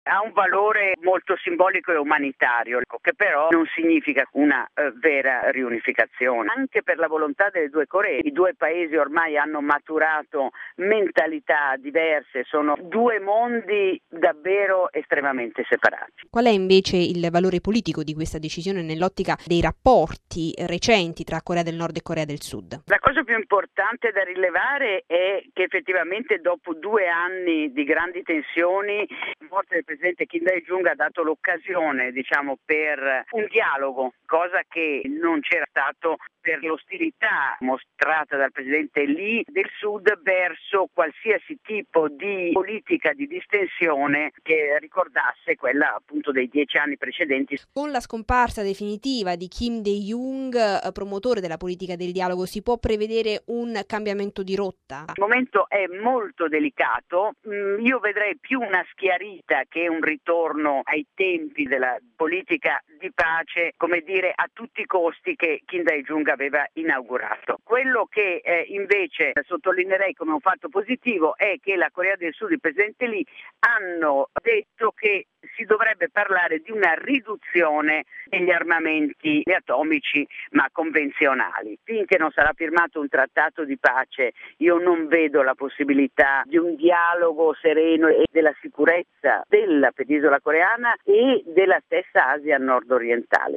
Ha un valore molto simbolico e umanitario, che però non significa una vera riunificazione. Anche per la volontà delle due Coree, i due paesi ormai hanno maturato mentalità diverse, sono due mondi davvero estremamente separati. Qual è invece il valore politico di questa decisione nell'ottica dei rapporti recenti tra Corea del Nord e Corea del Sud? La cosa più importante da rilevare è che effettivamente dopo 2 anni di grandi tensioni, la morte del presidente Kim Dae-jung ha dato l'occasione, per un dialogo, cosa che non c'era stato per l'ostilità mostrata dal presidente Lee del Sud verso qualsiasi tipo di politica di distensione che ricordasse quella appunto dei 10 anni precedenti. Con la scomparsa definitiva di Kim Dae-jung, promotore della politica del dialogo, si può prevedere un cambiamento di rotta? Il momento è molto delicato, io vedrei più una schiarita che un ritorno ai tempi della politica di pace, a tutti i costi che Kim Dae-jung aveva inaugurato. Quello che invece sottolineerei come un fatto positivo è che la Corea del Sud e il presidente Lee hanno detto che si dovrebbe parlare di una riduzione degli armamenti atomici ma convenzionali. Finché non sarà firmato un trattato di pace, io non vedo la possibilità di un dialogo sereno e della sicurezza della penisola coreana e della stessa Asia nord-orientale.